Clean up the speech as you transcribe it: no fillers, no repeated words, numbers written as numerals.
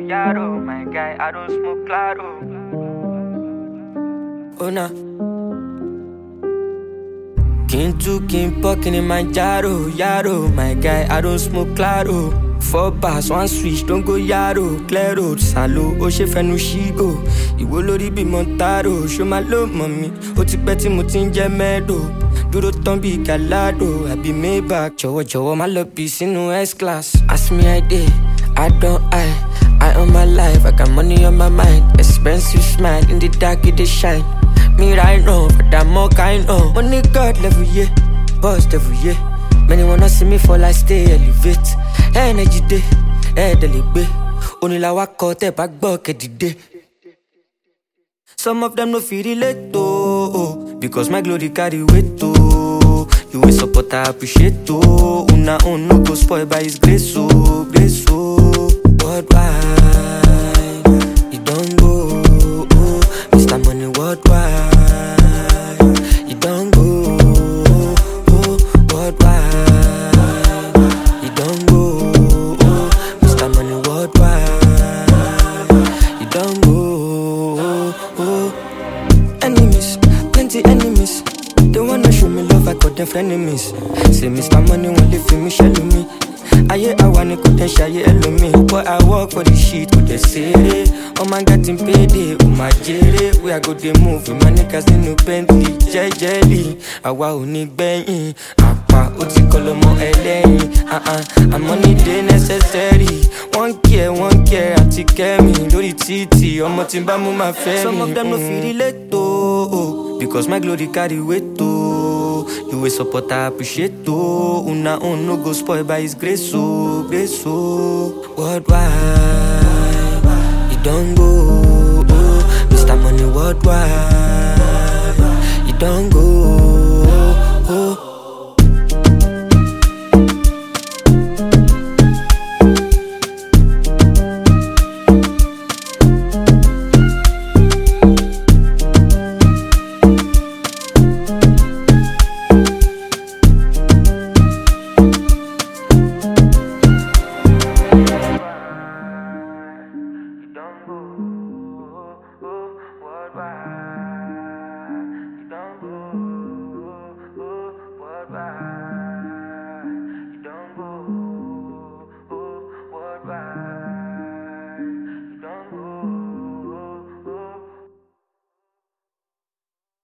yaro, my guy, I don't smoke claro. Oh nah. King to king poking in my jaro, yaro, my guy, I don't smoke claro. 4 bars, 1 switch, don't go yaro, clear road, salo, o she fenu shigo. Iwo lori bi montaro, show my love, mommy. O ti pẹ́ tí mo ti ń jẹ mẹ́dò. Dúró tán bí galado, I be Maybach. Jọ̀wọ́, my love be sínú S-class. Ask me I did, I don't I on my life, I got money on my mind. Expensive smile, in the dark it dey shine. Me right now, but I'm more kind of money God level, yeah. Bust every year. Many wanna see me fall, I stay elevate. Energy day, delibe. Only la wa kote back buck day. Some of them no feel relate to, because my glory carry weight to. You will support, I appreciate to. Una no go spoiled by his grace, so grace, so. Worldwide, you don't go, Mr. Money worldwide. You don't go, worldwide. You don't go, Mr. Money worldwide. You don't go, enemies, plenty enemies. They wanna show me love, I got them for enemies. Say Mr. Money won't live for me, shelling me. I wanna go then shy me. But I work for the shit, go they say oh my God, in payday, oh my jelly. We are go they move, my niggas in no Bentley, jelly. I want to bang, apa, uti kolomo eleni. I'm money day necessary. One care, I take care me. Lori titi, omo timba mu my family. Some of them no feel relate to, because my glory carry weight to. You will support, I appreciate to. Una no go spoiled by his grace, so grace, so. Worldwide, you don't go, Mr. Money worldwide. You don't go,